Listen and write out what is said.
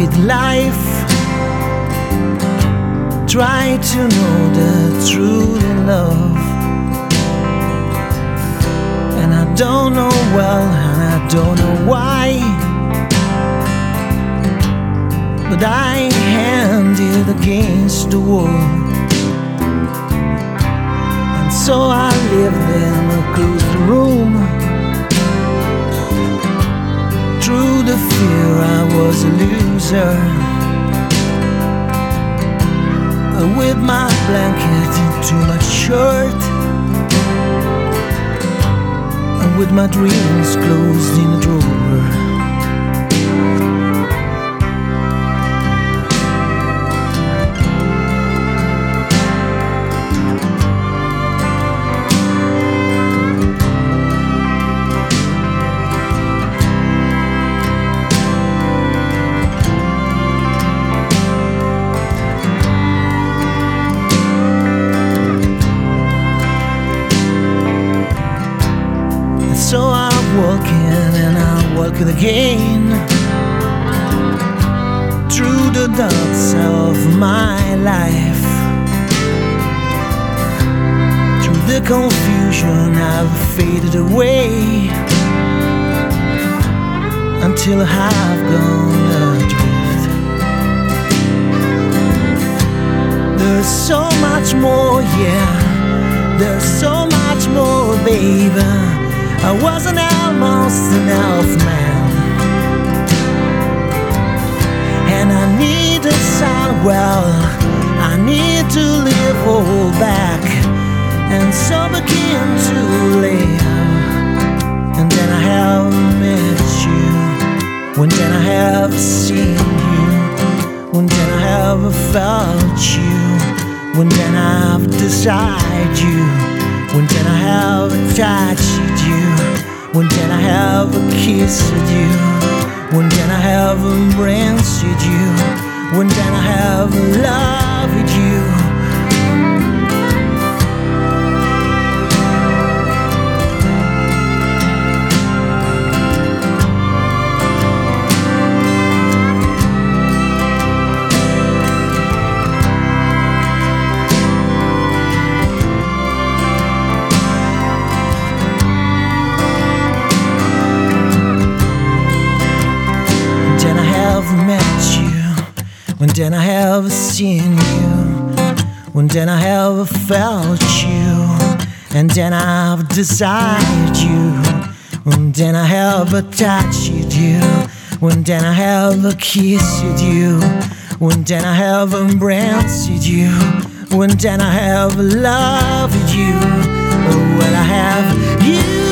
with life. Try to know the truth in love. And I don't know well, and I don't know why, but I handed against the wall. And so I lived in a closed room. Through the fear I was a loser, with my blanket into my shirt, and with my dreams closed in a drawer. So I'm walking and I'm walking again through the depths of my life. Through the confusion I've faded away, until I've gone adrift. There's so much more, yeah, there's so much more, baby. I wasn't almost an elf-man, and I need a son. Well, I need to live all back, and so begin to live. And then I have met you, when then I have seen you, when then I have felt you, when then I've desired you, when then I have touched you, when then I have kissed you, when then I have embraced you, when then I have loved you. Met you, when then I have seen you, when then I have felt you, and then I've desired you, when then I have touched you, when then I have kissed you, when then I have embraced you, when then I have loved you. Oh, well, I have you.